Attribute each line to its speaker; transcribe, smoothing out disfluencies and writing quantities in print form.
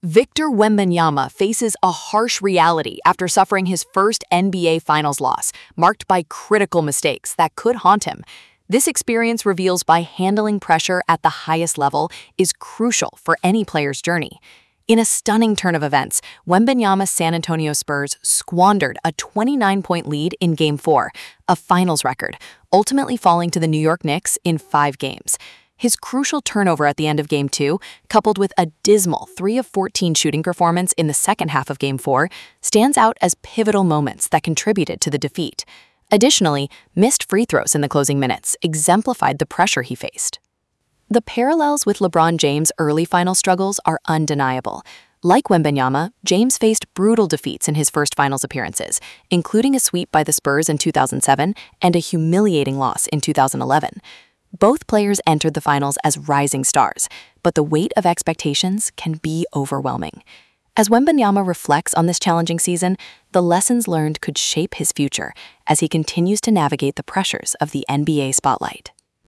Speaker 1: Victor Wembanyama faces a harsh reality after suffering his first NBA Finals loss, marked by critical mistakes that could haunt him. This experience reveals why handling pressure at the highest level is crucial for any player's journey. In a stunning turn of events, Wembanyama's San Antonio Spurs squandered a 29-point lead in Game 4, a finals record, ultimately falling to the New York Knicks in 5 games. His crucial turnover at the end of Game 2, coupled with a dismal 3 of 14 shooting performance in the second half of Game 4, stands out as pivotal moments that contributed to the defeat. Additionally, missed free throws in the closing minutes exemplified the pressure he faced. The parallels with LeBron James' early final struggles are undeniable. Like Wembanyama, James faced brutal defeats in his first finals appearances, including a sweep by the Spurs in 2007 and a humiliating loss in 2011. Both players entered the finals as rising stars, but the weight of expectations can be overwhelming. As Wembanyama reflects on this challenging season, the lessons learned could shape his future as he continues to navigate the pressures of the NBA spotlight.